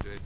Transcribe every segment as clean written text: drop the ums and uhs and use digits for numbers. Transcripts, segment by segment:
today.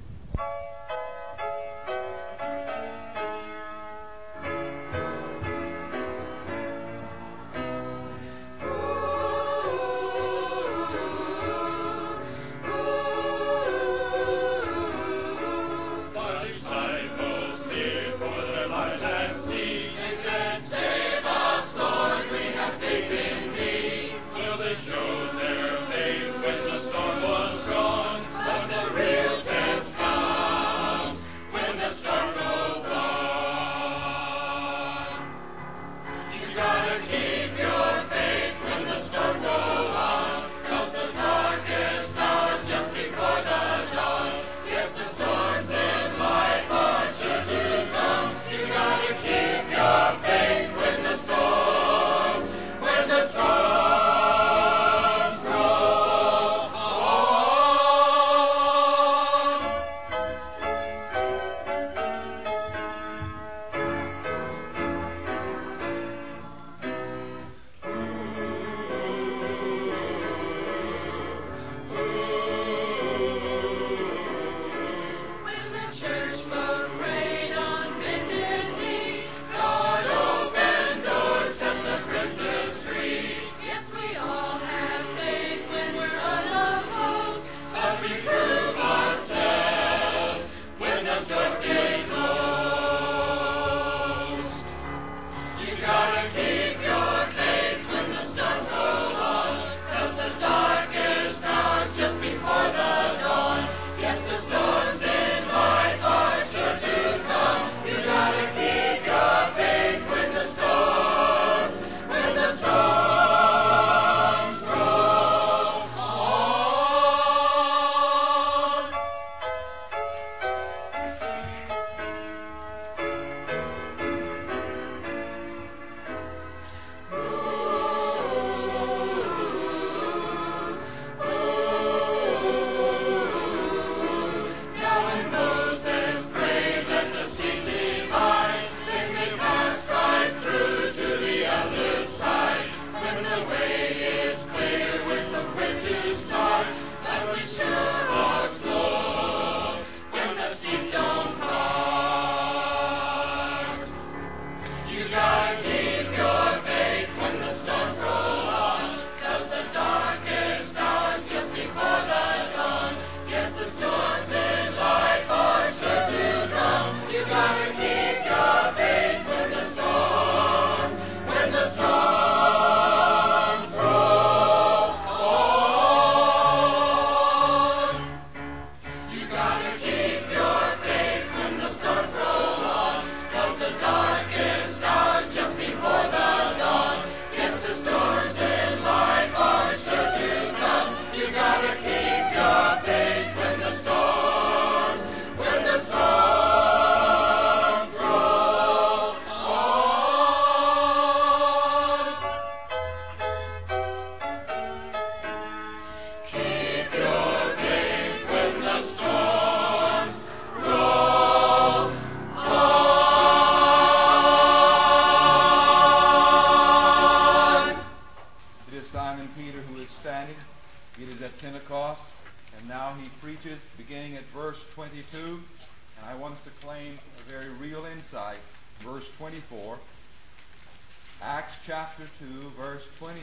Acts chapter 2, verse 22,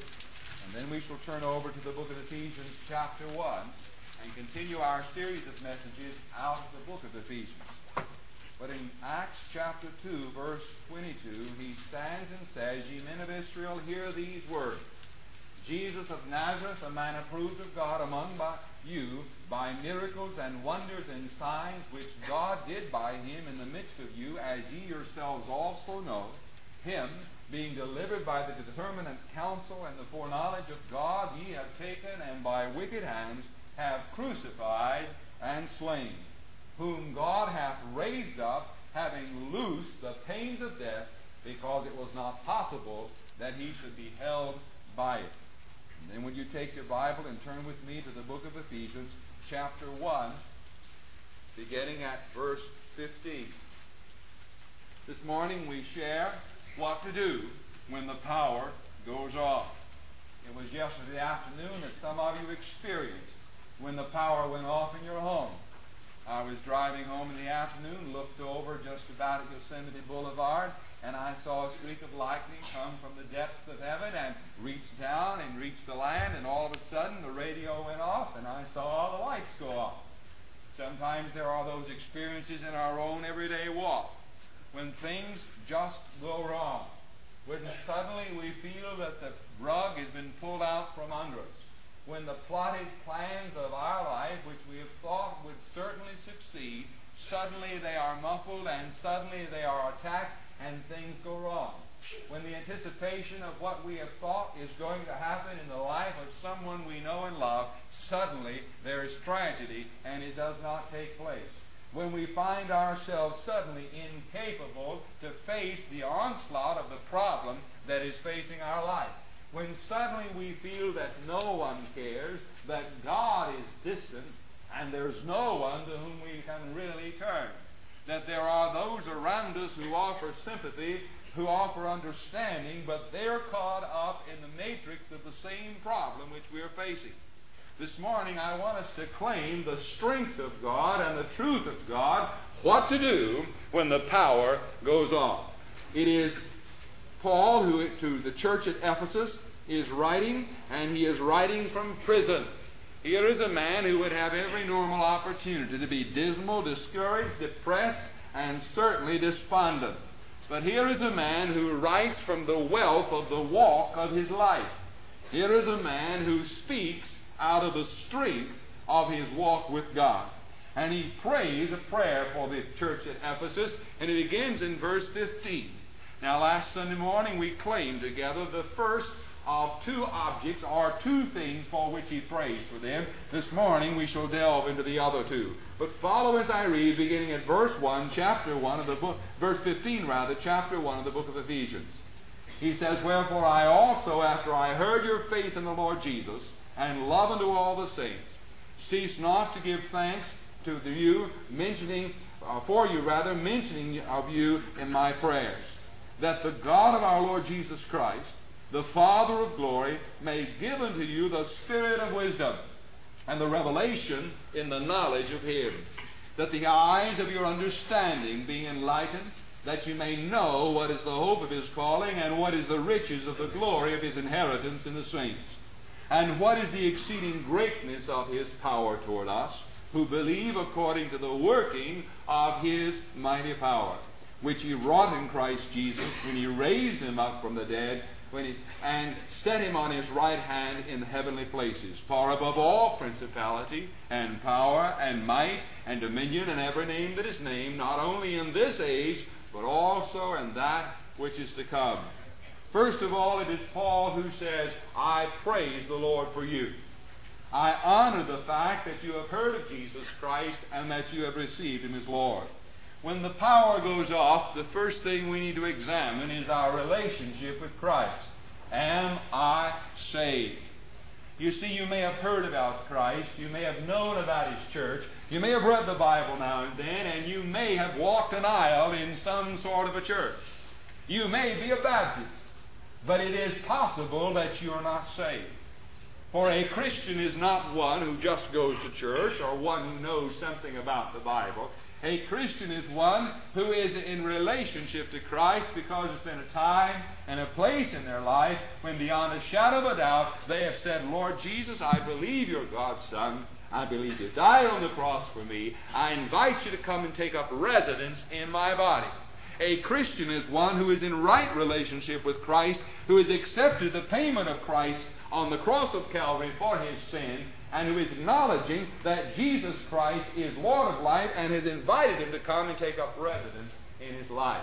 and then we shall turn over to the book of Ephesians chapter 1 and continue our series of messages out of the book of Ephesians. But in Acts chapter 2, verse 22, he stands and says, "Ye men of Israel, hear these words. Jesus of Nazareth, a man approved of God among you by miracles and wonders and signs which God did by him in the midst of you, as ye yourselves also know, him being delivered by the determinate counsel and the foreknowledge of God, ye have taken and by wicked hands have crucified and slain, whom God hath raised up, having loosed the pains of death, because it was not possible that he should be held by it." And then would you take your Bible and turn with me to the book of Ephesians, chapter 1, beginning at verse 15. This morning we share what to do when the power goes off. It was yesterday afternoon that some of you experienced when the power went off in your home. I was driving home in the afternoon, looked over just about at Yosemite Boulevard, and I saw a streak of lightning come from the depths of heaven and reach down and reach the land, and all of a sudden the radio went off, and I saw all the lights go off. Sometimes there are those experiences in our own everyday walk when things just go wrong, when suddenly we feel that the rug has been pulled out from under us, when the plotted plans of our life, which we have thought would certainly succeed, suddenly they are muffled and suddenly they are attacked and things go wrong. When the anticipation of what we have thought is going to happen in the life of someone we know and love, suddenly there is tragedy and it does not take place. When we find ourselves suddenly incapable to face the onslaught of the problem that is facing our life. When suddenly we feel that no one cares, that God is distant, and there's no one to whom we can really turn. That there are those around us who offer sympathy, who offer understanding, but they're caught up in the matrix of the same problem which we are facing. This morning I want us to claim the strength of God and the truth of God, what to do when the power goes off. It is Paul who, to the church at Ephesus, is writing, and he is writing from prison. Here is a man who would have every normal opportunity to be dismal, discouraged, depressed, and certainly despondent. But here is a man who writes from the wealth of the walk of his life. Here is a man who speaks out of the strength of his walk with God. And he prays a prayer for the church at Ephesus, and it begins in verse 15. Now, last Sunday morning we claimed together the first of two objects or two things for which he prays for them. This morning we shall delve into the other two. But follow as I read, beginning at verse 1, chapter 1 of the book, verse 15 rather, chapter 1 of the book of Ephesians. He says, "Wherefore I also, after I heard your faith in the Lord Jesus, and love unto all the saints, cease not to give thanks to you, mentioning of you in my prayers, that the God of our Lord Jesus Christ, the Father of glory, may give unto you the spirit of wisdom and the revelation in the knowledge of him, that the eyes of your understanding be enlightened, that you may know what is the hope of his calling, and what is the riches of the glory of his inheritance in the saints, and what is the exceeding greatness of his power toward us, who believe according to the working of his mighty power, which he wrought in Christ Jesus, when he raised him up from the dead, and set him on his right hand in the heavenly places, far above all principality and power and might and dominion and every name that is named, not only in this age, but also in that which is to come." First of all, it is Paul who says, "I praise the Lord for you. I honor the fact that you have heard of Jesus Christ and that you have received him as Lord." When the power goes off, the first thing we need to examine is our relationship with Christ. Am I saved? You see, you may have heard about Christ, you may have known about his church, you may have read the Bible now and then, and you may have walked an aisle in some sort of a church. You may be a Baptist, but it is possible that you are not saved. For a Christian is not one who just goes to church or one who knows something about the Bible. A Christian is one who is in relationship to Christ because there's been a time and a place in their life when beyond a shadow of a doubt they have said, "Lord Jesus, I believe you're God's Son. I believe you died on the cross for me. I invite you to come and take up residence in my body." A Christian is one who is in right relationship with Christ, who has accepted the payment of Christ on the cross of Calvary for his sin, and who is acknowledging that Jesus Christ is Lord of life and has invited him to come and take up residence in his life.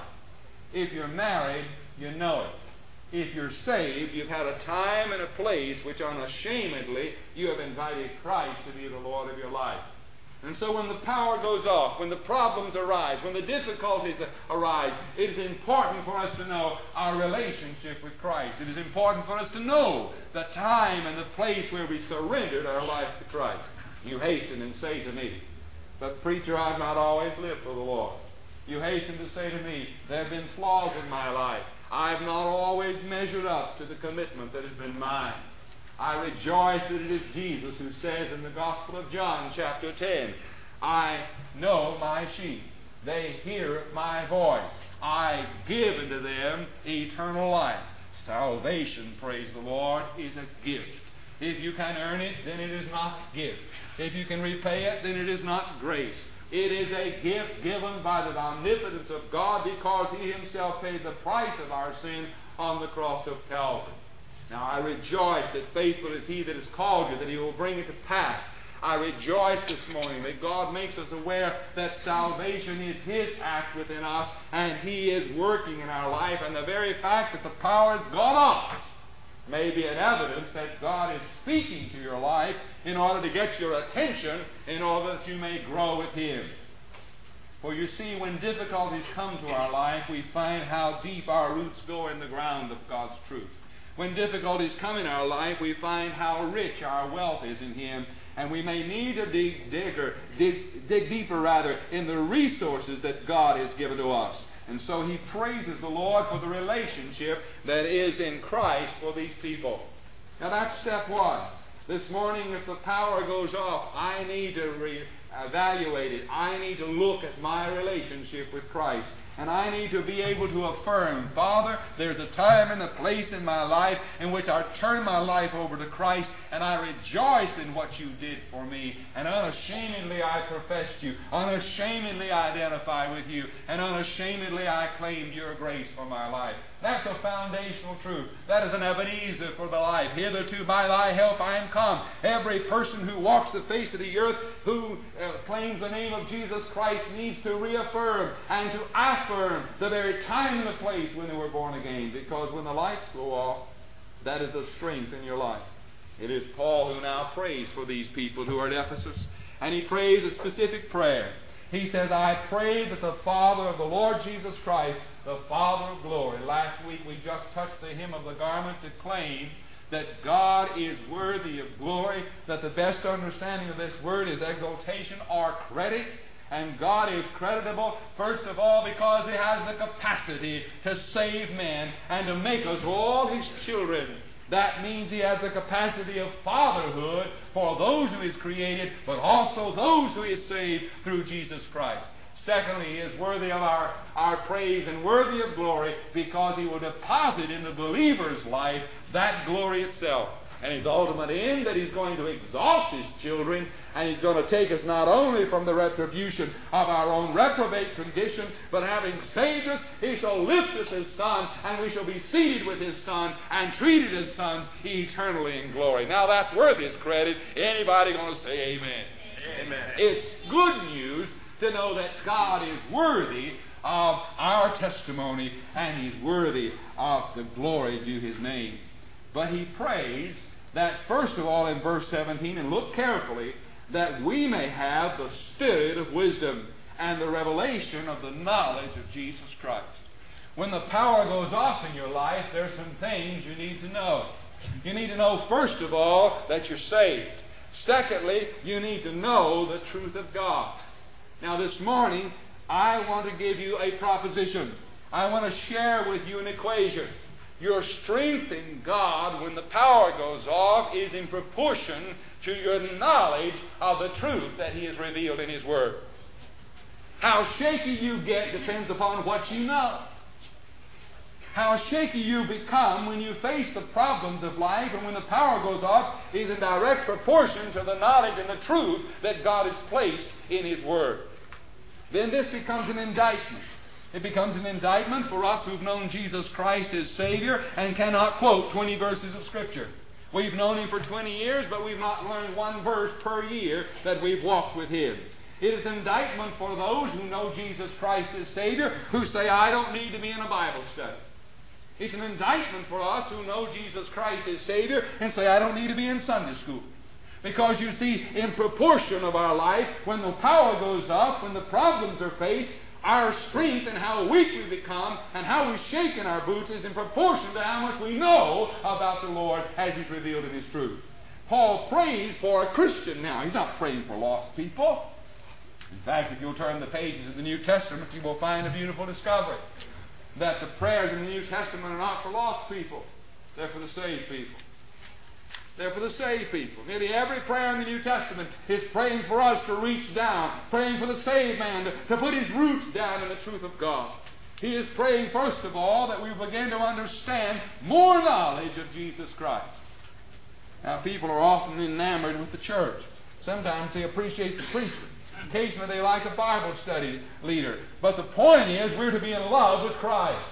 If you're married, you know it. If you're saved, you've had a time and a place which unashamedly you have invited Christ to be the Lord of your life. And so when the power goes off, when the problems arise, when the difficulties arise, it is important for us to know our relationship with Christ. It is important for us to know the time and the place where we surrendered our life to Christ. You hasten and say to me, "But preacher, I've not always lived for the Lord." You hasten to say to me, "There have been flaws in my life. I've not always measured up to the commitment that has been mine." I rejoice that it is Jesus who says in the Gospel of John, chapter 10, I know my sheep. They hear my voice. I give unto them eternal life. Salvation, praise the Lord, is a gift. If you can earn it, then it is not gift. If you can repay it, then it is not grace. It is a gift given by the omnipotence of God, because He Himself paid the price of our sin on the cross of Calvary. Now I rejoice that faithful is He that has called you, that He will bring it to pass. I rejoice this morning that God makes us aware that salvation is His act within us, and He is working in our life, and the very fact that the power has gone off may be an evidence that God is speaking to your life in order to get your attention, in order that you may grow with Him. For you see, when difficulties come to our life, we find how deep our roots go in the ground of God's truth. When difficulties come in our life, we find how rich our wealth is in Him, and we may need to dig deeper in the resources that God has given to us. And so he praises the Lord for the relationship that is in Christ for these people. Now that's step one. This morning, if the power goes off, I need to evaluate it. I need to look at my relationship with Christ. And I need to be able to affirm, Father, there's a time and a place in my life in which I turn my life over to Christ, and I rejoice in what you did for me. And unashamedly I professed you. Unashamedly I identify with you. And unashamedly I claim your grace for my life. That's a foundational truth. That is an Ebenezer for the life. Hitherto by thy help I am come. Every person who walks the face of the earth, who claims the name of Jesus Christ, needs to reaffirm and to affirm the very time and the place when they were born again. Because when the lights go off, that is the strength in your life. It is Paul who now prays for these people who are at Ephesus. And he prays a specific prayer. He says, I pray that the Father of the Lord Jesus Christ, the Father of glory. Last week we just touched the hem of the garment to claim that God is worthy of glory, that the best understanding of this word is exaltation or credit. And God is creditable, first of all, because He has the capacity to save men and to make us all His children. That means He has the capacity of fatherhood for those who He has created, but also those who He has saved through Jesus Christ. Secondly, He is worthy of our praise and worthy of glory because He will deposit in the believer's life that glory itself. And His ultimate end, that He's going to exalt His children, and He's going to take us not only from the retribution of our own reprobate condition, but having saved us, He shall lift us as sons, and we shall be seated with His Son and treated as sons eternally in glory. Now that's worth His credit. Anybody going to say amen? Amen. It's good news to know that God is worthy of our testimony, and He's worthy of the glory due His name. But he prays that, first of all, in verse 17, and look carefully, that we may have the spirit of wisdom and the revelation of the knowledge of Jesus Christ. When the power goes off in your life, there's some things you need to know. You need to know, first of all, that you're saved. Secondly, you need to know the truth of God. Now, this morning, I want to give you a proposition. I want to share with you an equation. Your strength in God when the power goes off is in proportion to your knowledge of the truth that He has revealed in His Word. How shaky you get depends upon what you know. How shaky you become when you face the problems of life and when the power goes off is in direct proportion to the knowledge and the truth that God has placed in His Word. Then this becomes an indictment. It becomes an indictment for us who've known Jesus Christ as Savior and cannot quote 20 verses of Scripture. We've known Him for 20 years, but we've not learned one verse per year that we've walked with Him. It is an indictment for those who know Jesus Christ as Savior, who say, I don't need to be in a Bible study. It's an indictment for us who know Jesus Christ as Savior and say, I don't need to be in Sunday school. Because you see, in proportion of our life, when the power goes up, when the problems are faced, our strength and how weak we become and how we shake in our boots is in proportion to how much we know about the Lord as He's revealed in His truth. Paul prays for a Christian now. He's not praying for lost people. In fact, if you'll turn the pages of the New Testament, you will find a beautiful discovery. That the prayers in the New Testament are not for lost people. They're for the saved people. They're for the saved people. Nearly every prayer in the New Testament is praying for us to reach down, praying for the saved man to put his roots down in the truth of God. He is praying, first of all, that we begin to understand more knowledge of Jesus Christ. Now, people are often enamored with the church. Sometimes they appreciate the preacher. Occasionally they like a Bible study leader. But the point is, we're to be in love with Christ.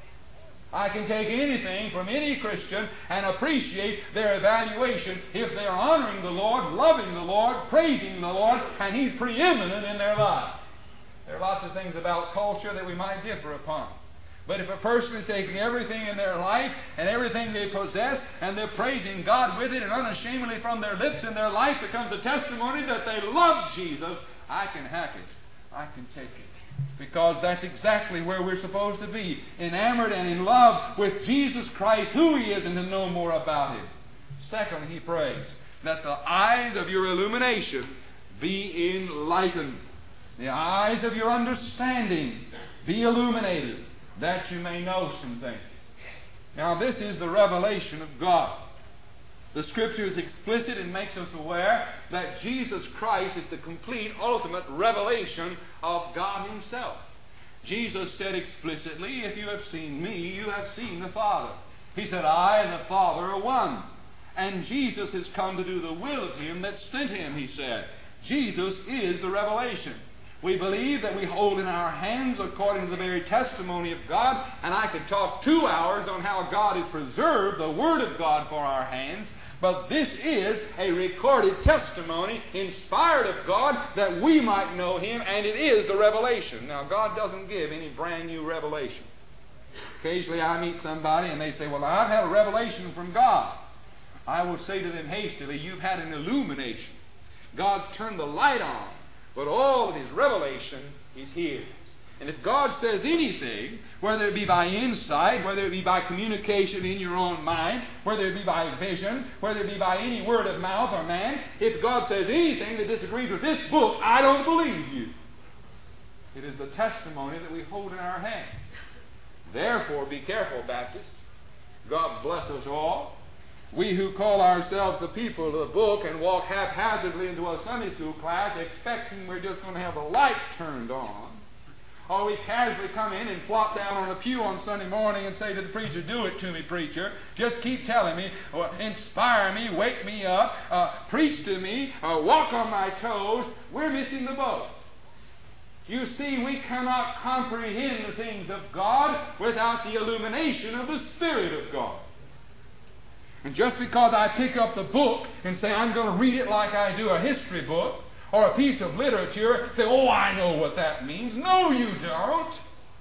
I can take anything from any Christian and appreciate their evaluation if they're honoring the Lord, loving the Lord, praising the Lord, and He's preeminent in their life. There are lots of things about culture that we might differ upon. But if a person is taking everything in their life and everything they possess and they're praising God with it, and unashamedly from their lips and their life becomes a testimony that they love Jesus, I can hack it. I can take it. Because that's exactly where we're supposed to be. Enamored and in love with Jesus Christ, who He is, and to know more about Him. Second, he prays that the eyes of your illumination be enlightened. The eyes of your understanding be illuminated, that you may know some things. Now, this is the revelation of God. The Scripture is explicit and makes us aware that Jesus Christ is the complete, ultimate revelation of God Himself. Jesus said explicitly, if you have seen me, you have seen the Father. He said, I and the Father are one. And Jesus has come to do the will of Him that sent Him, He said. Jesus is the revelation. We believe that we hold in our hands according to the very testimony of God, and I could talk 2 hours on how God has preserved the Word of God for our hands, but this is a recorded testimony inspired of God that we might know Him, and it is the revelation. Now, God doesn't give any brand new revelation. Occasionally I meet somebody and they say, well, I've had a revelation from God. I will say to them hastily, you've had an illumination. God's turned the light on. But all of His revelation is here. And if God says anything, whether it be by insight, whether it be by communication in your own mind, whether it be by vision, whether it be by any word of mouth or man, if God says anything that disagrees with this book, I don't believe you. It is the testimony that we hold in our hand. Therefore, be careful, Baptists. God bless us all. We who call ourselves the people of the book and walk haphazardly into a Sunday school class expecting we're just going to have the light turned on, or we casually come in and flop down on a pew on Sunday morning and say to the preacher, do it to me, preacher. Just keep telling me, or inspire me, wake me up, preach to me, walk on my toes. We're missing the boat. You see, we cannot comprehend the things of God without the illumination of the Spirit of God. And just because I pick up the book and say I'm going to read it like I do a history book or a piece of literature, say, oh, I know what that means. No, you don't.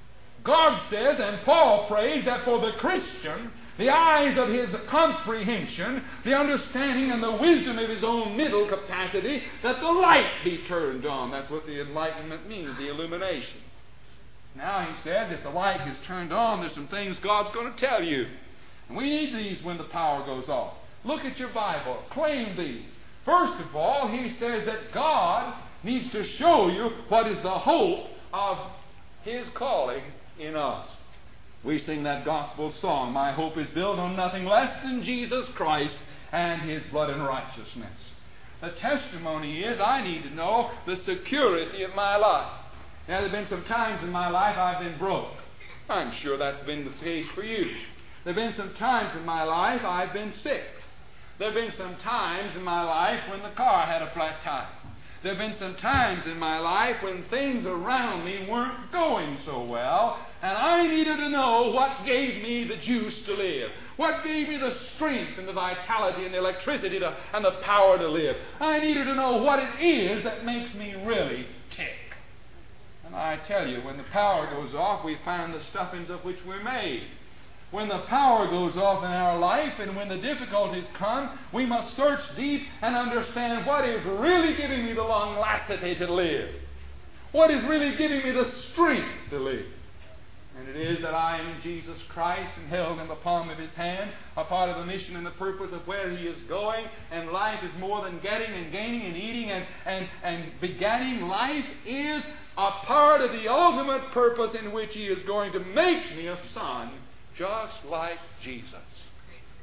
God says, and Paul prays, that for the Christian, the eyes of his comprehension, the understanding and the wisdom of his own mental capacity, that the light be turned on. That's what the enlightenment means, the illumination. Now he says, if the light is turned on, there's some things God's going to tell you. We need these when the power goes off. Look at your Bible. Claim these. First of all, he says that God needs to show you what is the hope of His calling in us. We sing that gospel song, my hope is built on nothing less than Jesus Christ and His blood and righteousness. The testimony is I need to know the security of my life. Now, there have been some times in my life I've been broke. I'm sure that's been the case for you. There have been some times in my life I've been sick. There have been some times in my life when the car had a flat tire. There have been some times in my life when things around me weren't going so well, and I needed to know what gave me the juice to live. What gave me the strength and the vitality and the electricity and the power to live. I needed to know what it is that makes me really tick. And I tell you, when the power goes off, we find the stuffings of which we're made. When the power goes off in our life and when the difficulties come, we must search deep and understand what is really giving me the longevity to live. What is really giving me the strength to live. And it is that I am in Jesus Christ and held in the palm of His hand, a part of the mission and the purpose of where He is going. And life is more than getting and gaining and eating and begetting. Life is a part of the ultimate purpose in which He is going to make me a son just like Jesus.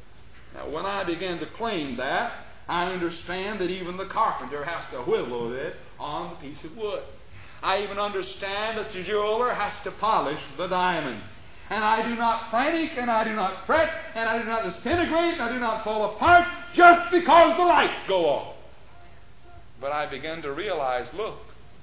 Now, when I begin to claim that, I understand that even the carpenter has to whittle it on the piece of wood. I even understand that the jeweler has to polish the diamond. And I do not panic, and I do not fret, and I do not disintegrate, and I do not fall apart just because the lights go off. But I begin to realize, look,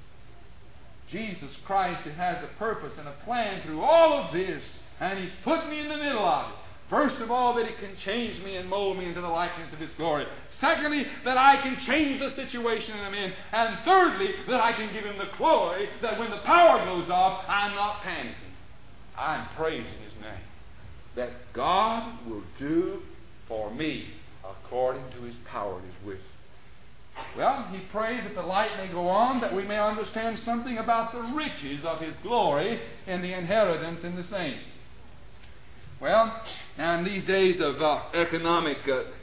Jesus Christ has a purpose and a plan through all of this, and He's put me in the middle of it. First of all, that He can change me and mold me into the likeness of His glory. Secondly, that I can change the situation I'm in. And thirdly, that I can give Him the glory, that when the power goes off, I'm not panicking. I'm praising His name. That God will do for me according to His power and His wisdom. Well, he prays that the light may go on, that we may understand something about the riches of His glory and the inheritance in the saints. Well, now in these days of economic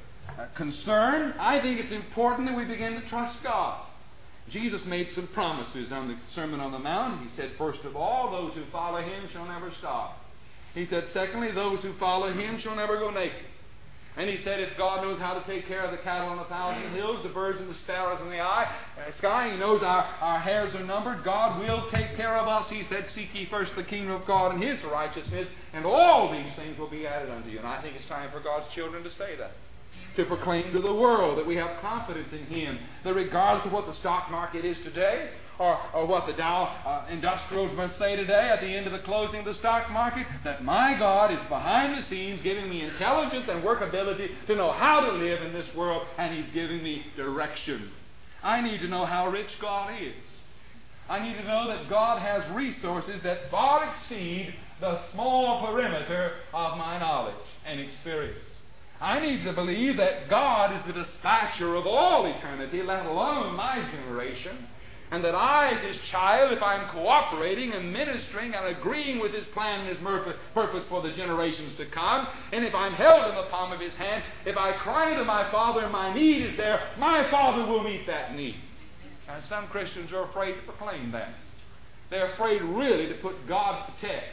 concern, I think it's important that we begin to trust God. Jesus made some promises on the Sermon on the Mount. He said, first of all, those who follow Him shall never starve. He said, secondly, those who follow Him shall never go naked. And He said, if God knows how to take care of the cattle on 1,000 hills, the birds and the sparrows in the sky, He knows our hairs are numbered, God will take care of us. He said, seek ye first the kingdom of God and His righteousness, and all these things will be added unto you. And I think it's time for God's children to say that. To proclaim to the world that we have confidence in Him, that regardless of what the stock market is today, or what the Dow Industrials must say today at the end of the closing of the stock market, that my God is behind the scenes giving me intelligence and workability to know how to live in this world, and He's giving me direction. I need to know how rich God is. I need to know that God has resources that far exceed the small perimeter of my knowledge and experience. I need to believe that God is the dispatcher of all eternity, let alone my generation, and that I, as His child, if I'm cooperating and ministering and agreeing with His plan and His purpose for the generations to come, and if I'm held in the palm of His hand, if I cry to my Father and my need is there, my Father will meet that need. And some Christians are afraid to proclaim that. They're afraid really to put God to test.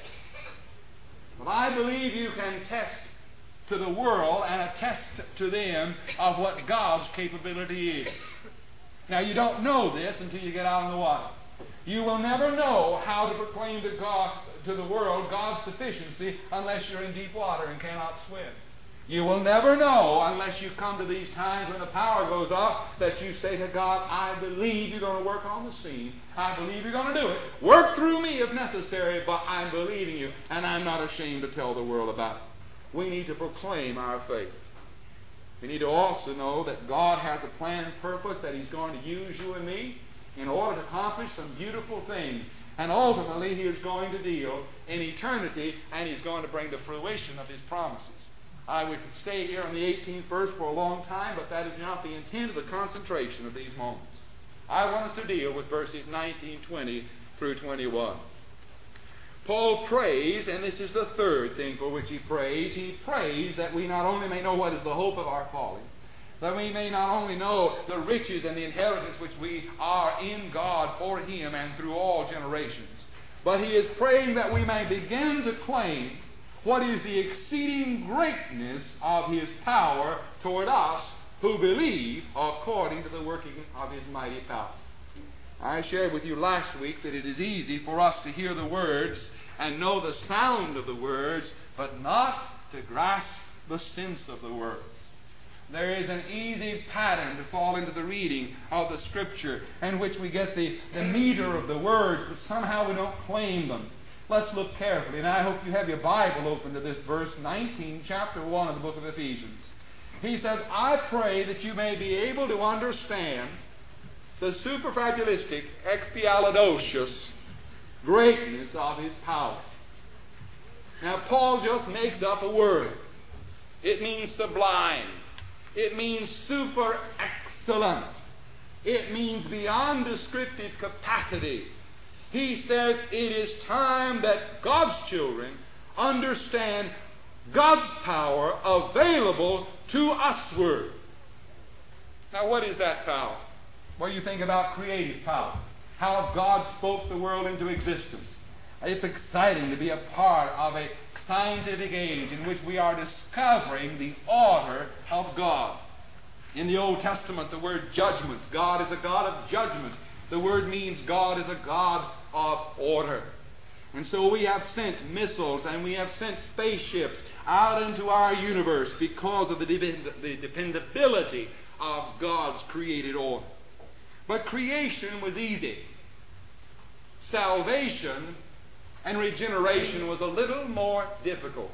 But I believe you can test to the world and attest to them of what God's capability is. Now, you don't know this until you get out in the water. You will never know how to proclaim to the world God's sufficiency unless you're in deep water and cannot swim. You will never know unless you come to these times when the power goes off that you say to God, I believe you're going to work on the scene. I believe you're going to do it. Work through me if necessary, but I'm believing you, and I'm not ashamed to tell the world about it. We need to proclaim our faith. We need to also know that God has a plan and purpose, that He's going to use you and me in order to accomplish some beautiful things. And ultimately, He is going to deal in eternity, and He's going to bring the fruition of His promises. We could stay here on the 18th verse for a long time, but that is not the intent of the concentration of these moments. I want us to deal with verses 19, 20 through 21. Paul prays, and this is the third thing for which he prays that we not only may know what is the hope of our calling, that we may not only know the riches and the inheritance which we are in God for Him and through all generations, but he is praying that we may begin to claim what is the exceeding greatness of His power toward us who believe according to the working of His mighty power. I shared with you last week that it is easy for us to hear the words and know the sound of the words, but not to grasp the sense of the words. There is an easy pattern to fall into the reading of the Scripture in which we get the meter of the words, but somehow we don't claim them. Let's look carefully, and I hope you have your Bible open to this verse 19, chapter 1 of the book of Ephesians. He says, I pray that you may be able to understand the superfragilistic, expialidocious greatness of His power. Now, Paul just makes up a word. It means sublime. It means super excellent. It means beyond descriptive capacity. He says it is time that God's children understand God's power available to usward. Now, what is that power? Well, you think about creative power. How God spoke the world into existence. It's exciting to be a part of a scientific age in which we are discovering the order of God. In the Old Testament, the word judgment, God is a God of judgment. The word means God is a God of order. And so we have sent missiles and we have sent spaceships out into our universe because of the dependability of God's created order. But creation was easy. Salvation and regeneration was a little more difficult.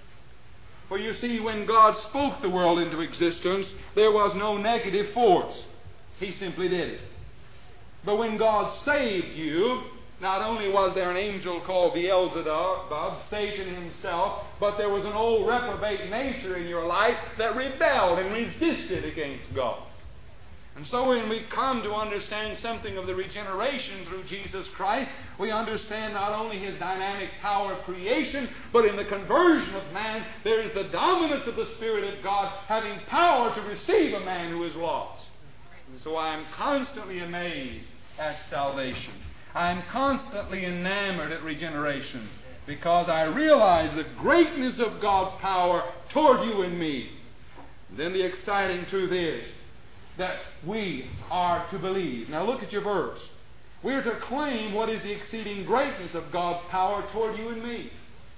For you see, when God spoke the world into existence, there was no negative force. He simply did it. But when God saved you, not only was there an angel called Beelzebub, Satan himself, but there was an old reprobate nature in your life that rebelled and resisted against God. And so when we come to understand something of the regeneration through Jesus Christ, we understand not only His dynamic power of creation, but in the conversion of man, there is the dominance of the Spirit of God having power to receive a man who is lost. And so I am constantly amazed at salvation. I am constantly enamored at regeneration because I realize the greatness of God's power toward you and me. And then the exciting truth is that we are to believe. Now look at your verse. We are to claim what is the exceeding greatness of God's power toward you and me.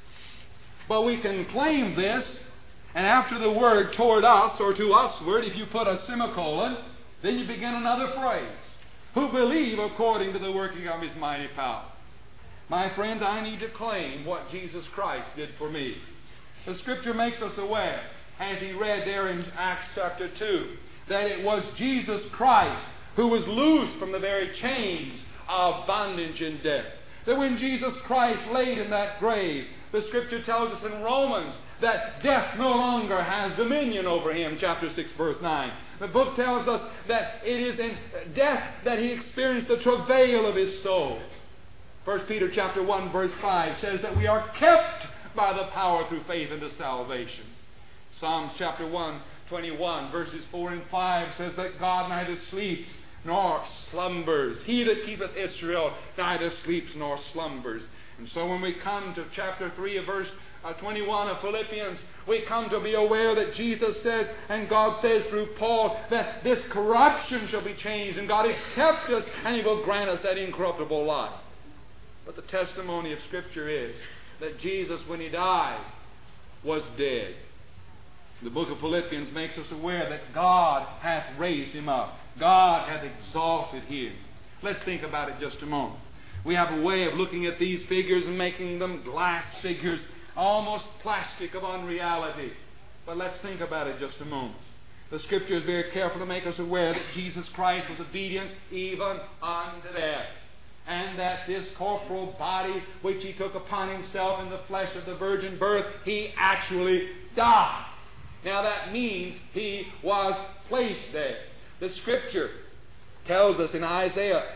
But we can claim this, and after the word toward us or to usward, if you put a semicolon, then you begin another phrase. Who believe according to the working of His mighty power. My friends, I need to claim what Jesus Christ did for me. The Scripture makes us aware, as he read there in Acts chapter 2, that it was Jesus Christ who was loosed from the very chains of bondage and death. That when Jesus Christ laid in that grave, the Scripture tells us in Romans that death no longer has dominion over him, chapter 6, verse 9. The book tells us that it is in death that he experienced the travail of his soul. 1 Peter chapter 1, verse 5 says that we are kept by the power through faith unto salvation. Psalms chapter 121, verses 4 and 5 says that God neither sleeps nor slumbers. He that keepeth Israel neither sleeps nor slumbers. And so when we come to chapter 3 of verse 21 of Philippians, we come to be aware that Jesus says, and God says through Paul, that this corruption shall be changed, and God has kept us, and He will grant us that incorruptible life. But the testimony of Scripture is that Jesus, when He died, was dead. The book of Philippians makes us aware that God hath raised Him up. God hath exalted Him. Let's think about it just a moment. We have a way of looking at these figures and making them glass figures, almost plastic of unreality. But let's think about it just a moment. The Scripture is very careful to make us aware that Jesus Christ was obedient even unto death. And that this corporal body which He took upon Himself in the flesh of the virgin birth, He actually died. Now that means He was placed there. The Scripture tells us in Isaiah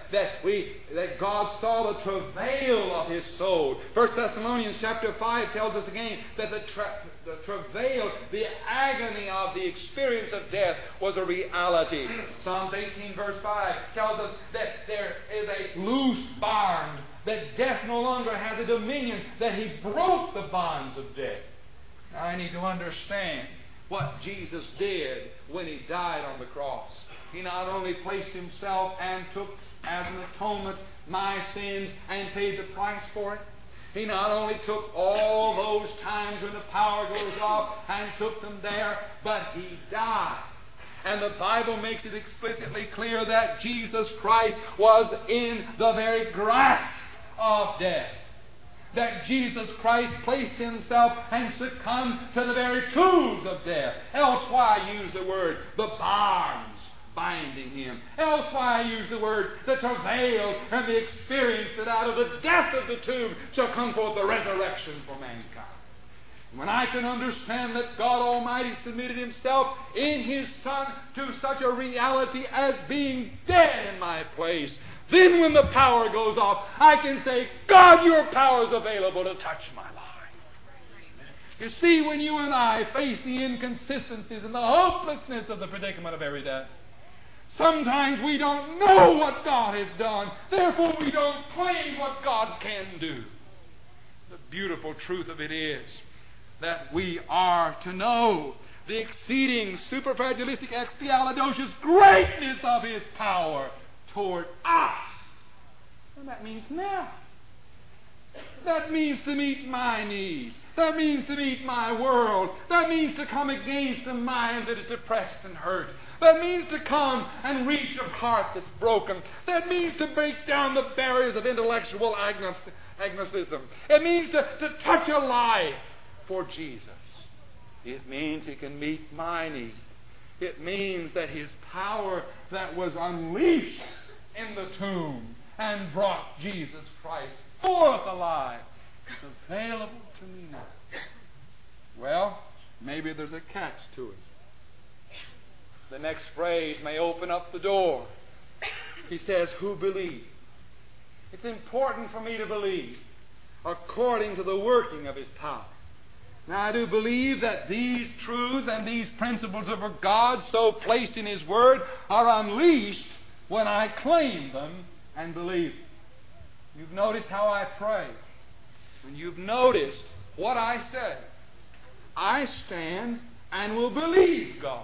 that God saw the travail of His soul. 1 Thessalonians chapter 5 tells us again that the travail, the agony of the experience of death was a reality. Psalms 18 verse 5 tells us that there is a loose bond, that death no longer has a dominion, that He broke the bonds of death. Now I need to understand what Jesus did when He died on the cross. He not only placed Himself and took as an atonement my sins and paid the price for it. He not only took all those times when the power goes off and took them there, but He died. And the Bible makes it explicitly clear that Jesus Christ was in the very grasp of death. That Jesus Christ placed Himself and succumbed to the very tools of death. Else why use the word, the bonds binding Him? Else why use the words, the travail and the experience that out of the death of the tomb shall come forth the resurrection for mankind? When I can understand that God Almighty submitted Himself in His Son to such a reality as being dead in my place, then when the power goes off, I can say, God, Your power is available to touch my life. You see, when you and I face the inconsistencies and the hopelessness of the predicament of every day, sometimes we don't know what God has done. Therefore, we don't claim what God can do. The beautiful truth of it is that we are to know the exceeding superfragilistic expialidocious greatness of His power toward us. And that means now. That means to meet my need. That means to meet my world. That means to come against a mind that is depressed and hurt. That means to come and reach a heart that's broken. That means to break down the barriers of intellectual agnosticism. It means to touch a life for Jesus. It means He can meet my need. It means that His power that was unleashed in the tomb and brought Jesus Christ forth alive is available to me now. Well, maybe there's a catch to it. The next phrase may open up the door. He says, who believe? It's important for me to believe according to the working of His power. Now, I do believe that these truths and these principles of God so placed in His Word are unleashed when I claim them and believe them. You've noticed how I pray. And you've noticed what I say. I stand and will believe God.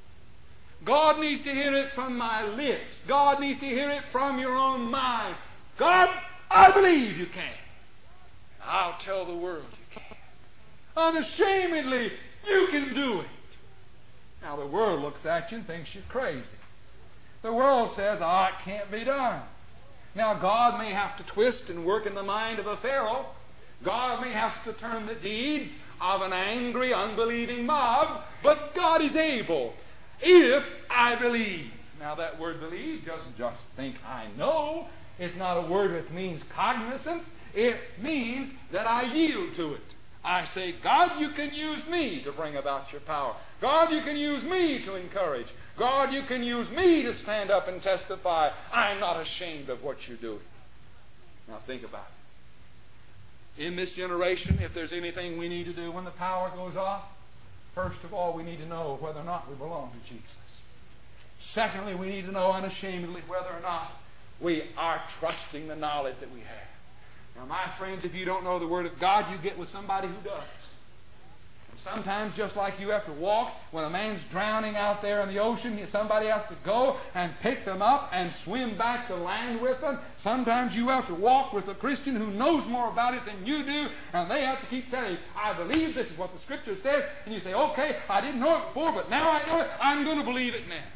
God needs to hear it from my lips. God needs to hear it from your own mind. God, I believe you can. I'll tell the world you can. Unashamedly, you can do it. Now, the world looks at you and thinks you're crazy. The world says, it can't be done. Now, God may have to twist and work in the mind of a Pharaoh. God may have to turn the deeds of an angry, unbelieving mob. But God is able. If I believe. Now that word believe doesn't just think I know. It's not a word that means cognizance. It means that I yield to it. I say, God, you can use me to bring about your power. God, you can use me to encourage. God, you can use me to stand up and testify. I'm not ashamed of what you're doing. Now think about it. In this generation, if there's anything we need to do when the power goes off, first of all, we need to know whether or not we belong to Jesus. Secondly, we need to know unashamedly whether or not we are trusting the knowledge that we have. Now, my friends, if you don't know the Word of God, you get with somebody who does. And sometimes, just like you have to walk, when a man's drowning out there in the ocean, somebody has to go and pick them up and swim back to land with them. Sometimes you have to walk with a Christian who knows more about it than you do, and they have to keep telling you, I believe this is what the Scripture says. And you say, okay, I didn't know it before, but now I know it. I'm going to believe it now.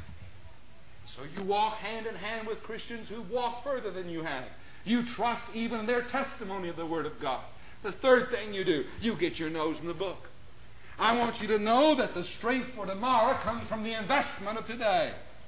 So you walk hand in hand with Christians who walk further than you have. You trust even their testimony of the Word of God. The third thing you do, you get your nose in the book. I want you to know that the strength for tomorrow comes from the investment of today.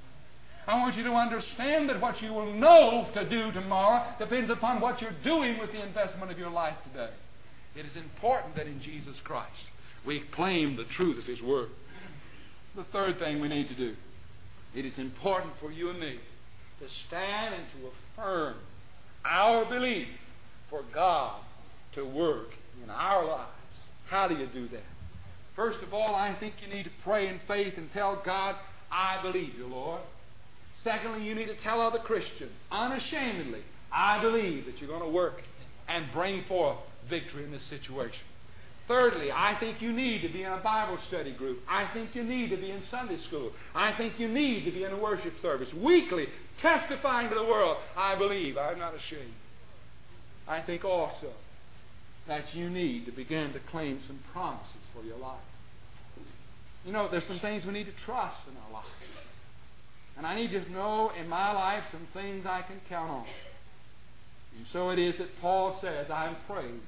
I want you to understand that what you will know to do tomorrow depends upon what you're doing with the investment of your life today. It is important that in Jesus Christ we claim the truth of His Word. The third thing we need to do, it is important for you and me to stand and to affirm our belief for God to work in our lives. How do you do that? First of all, I think you need to pray in faith and tell God, I believe you, Lord. Secondly, you need to tell other Christians, unashamedly, I believe that you're going to work and bring forth victory in this situation. Thirdly, I think you need to be in a Bible study group. I think you need to be in Sunday school. I think you need to be in a worship service weekly, testifying to the world, I believe, I'm not ashamed. I think also that you need to begin to claim some promises for your life. You know, there's some things we need to trust in our life. And I need to know in my life some things I can count on. And so it is that Paul says, I'm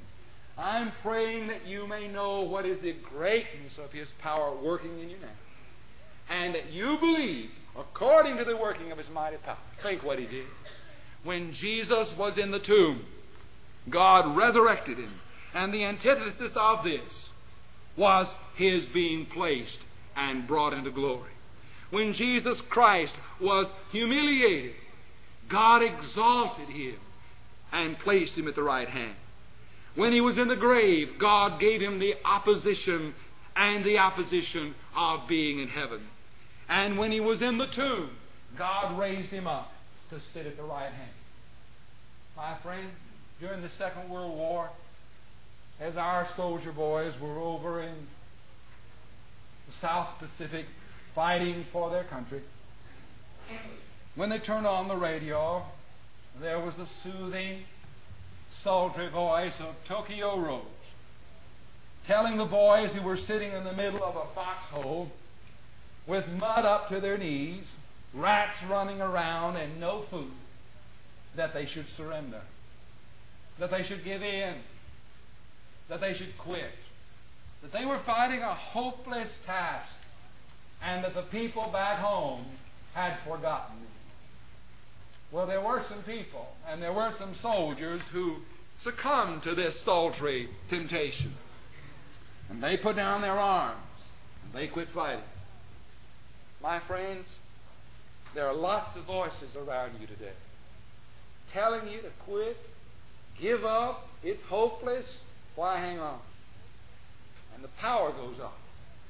praying that you may know what is the greatness of His power working in you now. And that you believe according to the working of His mighty power. Think what He did. When Jesus was in the tomb, God resurrected Him. And the antithesis of this was His being placed and brought into glory. When Jesus Christ was humiliated, God exalted Him and placed Him at the right hand. When He was in the grave, God gave Him the opposition and the opposition of being in heaven. And when He was in the tomb, God raised Him up to sit at the right hand. My friend, during the Second World War, as our soldier boys were over in the South Pacific fighting for their country, when they turned on the radio, there was the soothing, sultry voice of Tokyo Rose telling the boys who were sitting in the middle of a foxhole with mud up to their knees, rats running around, and no food, that they should surrender, that they should give in, that they should quit, that they were fighting a hopeless task, and that the people back home had forgotten. Well, there were some people, and there were some soldiers who succumbed to this sultry temptation. And they put down their arms, and they quit fighting. My friends, there are lots of voices around you today telling you to quit, give up, it's hopeless. Why hang on? And the power goes up.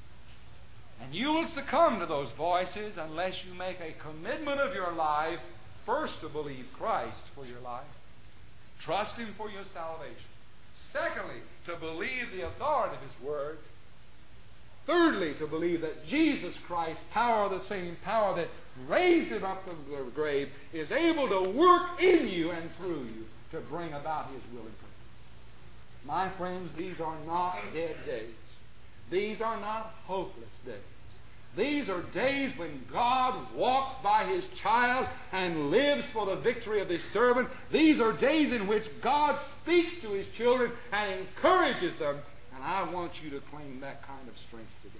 And you will succumb to those voices unless you make a commitment of your life, first to believe Christ for your life, trust Him for your salvation. Secondly, to believe the authority of His Word. Thirdly, to believe that Jesus Christ, power, the same power that raised Him up from the grave, is able to work in you and through you to bring about His will and purpose. My friends, these are not dead days. These are not hopeless days. These are days when God walks by His child and lives for the victory of His servant. These are days in which God speaks to His children and encourages them. And I want you to claim that kind of strength today.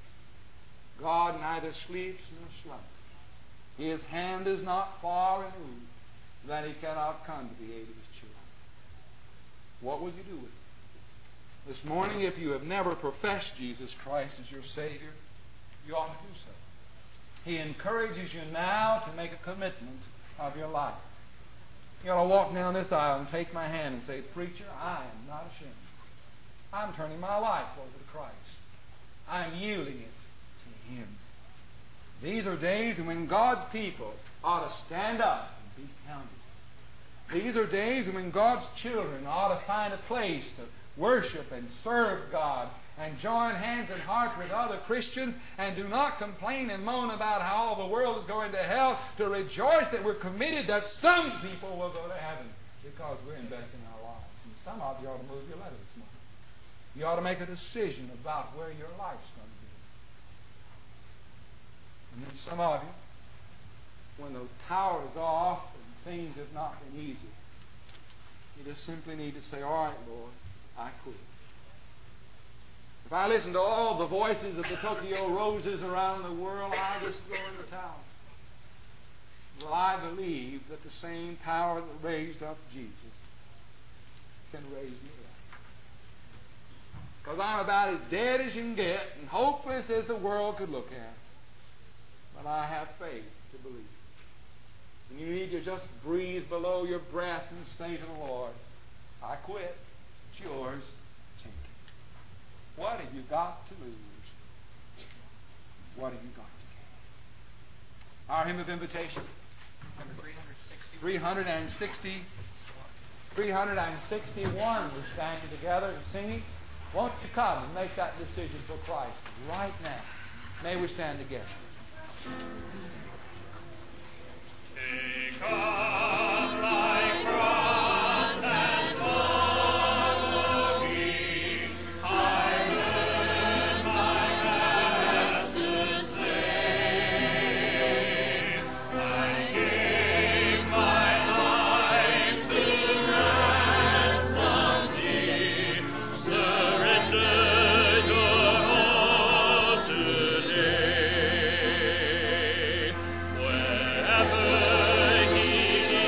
God neither sleeps nor slumbers. His hand is not far removed that He cannot come to the aid of His children. What will you do with it? This morning, if you have never professed Jesus Christ as your Savior, you ought to do so. He encourages you now to make a commitment of your life. You ought to walk down this aisle and take my hand and say, "Preacher, I am not ashamed. I'm turning my life over to Christ. I'm yielding it to Him." These are days when God's people ought to stand up and be counted. These are days when God's children ought to find a place to worship and serve God and join hands and hearts with other Christians, and do not complain and moan about how all the world is going to hell, to rejoice that we're committed that some people will go to heaven because we're investing our lives. And some of you ought to move your letter this morning. You ought to make a decision about where your life's going to be. And then some of you, when the power is off and things have not been easy, you just simply need to say, "All right, Lord, I quit. If I listen to all the voices of the Tokyo Roses around the world, I'll just throw in the towel." Well, I believe that the same power that raised up Jesus can raise me up. Because I'm about as dead as you can get and hopeless as the world could look at. But I have faith to believe. And you need to just breathe below your breath and say to the Lord, "I quit. It's yours. Take it. What have you got to lose? What have you got to gain?" Our hymn of invitation, number 361. We're standing together and singing. Won't you come and make that decision for Christ right now? May we stand together. Take up thy cross and follow me. I heard my Master say, I gave my life to ransom thee. Surrender your all today. Wherever He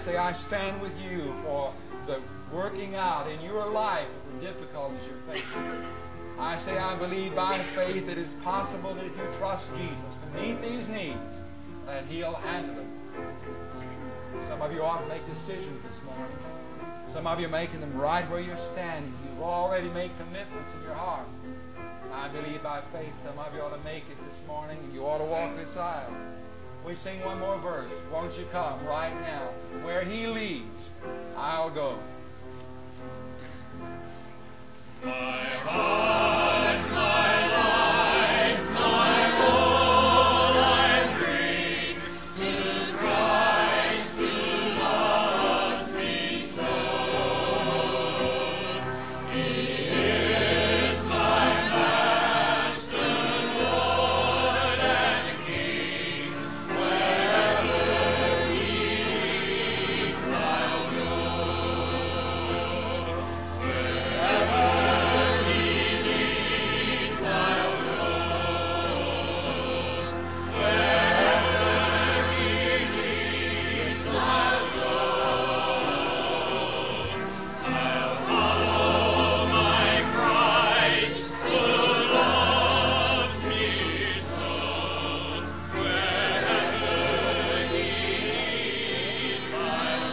say, I stand with you for the working out in your life of the difficulties you're facing. I say, I believe by faith that it's possible that if you trust Jesus to meet these needs, that He'll handle them. Some of you ought to make decisions this morning. Some of you are making them right where you're standing. You've already made commitments in your heart. I believe by faith some of you ought to make it this morning, and you ought to walk this aisle. We sing one more verse. Won't you come right now? Where He leads, I'll go. My heart, my life, my all I bring to Christ who loves me so. He is my Master, Lord and King. Wherever He leads, I'll go. Wherever He leads, I'll go. Wherever He leads, I'll go. I'll follow my Christ who loves me so. Wherever He leads, I'll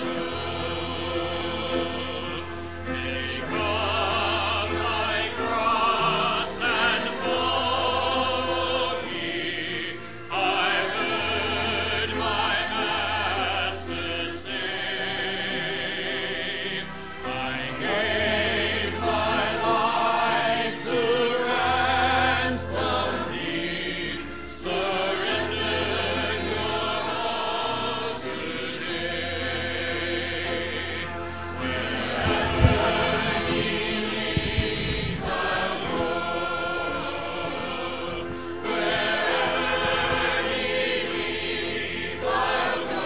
go. Take up thy cross and follow me. I've heard my Master say, I gave my life to ransom thee. Surrender your all today. Wherever He leads, I'll go. Wherever He leads, I'll go.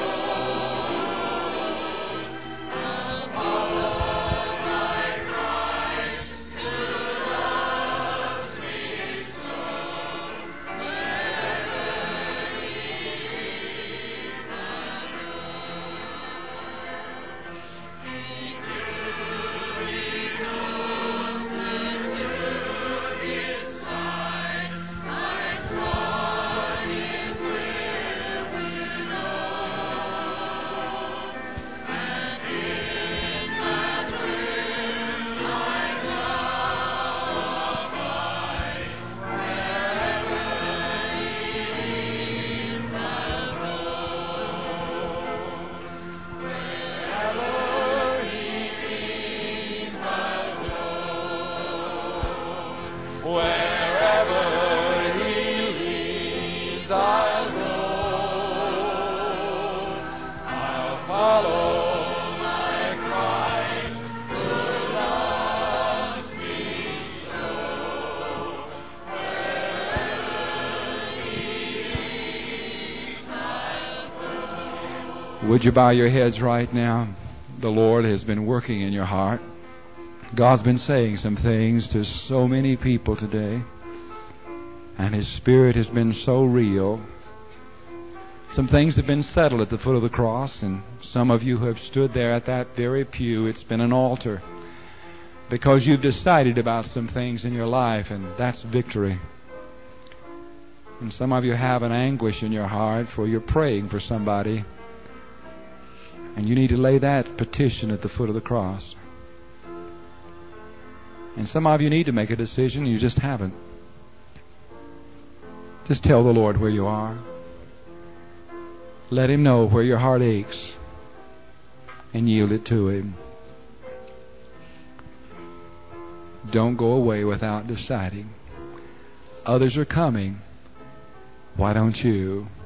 I'll follow my Christ who loves me so. Wherever He leads, I'll go. He drew me closer to His side. I sought His will to know, and in that will I now abide. Wherever He leads, I'll go. Wherever He leads, I'll go. Wherever He leads, I'll go. I'll follow my Christ who loves me so. Wherever He leads, I'll go. Would you bow your heads right now? The Lord has been working in your heart. God's been saying some things to so many people today. And His Spirit has been so real. Some things have been settled at the foot of the cross, and some of you have stood there at that very pew. It's been an altar because you've decided about some things in your life, and that's victory. And some of you have an anguish in your heart for you're praying for somebody, and you need to lay that petition at the foot of the cross. And some of you need to make a decision, you just haven't. Just tell the Lord where you are. Let Him know where your heart aches and yield it to Him. Don't go away without deciding. Others are coming. Why don't you?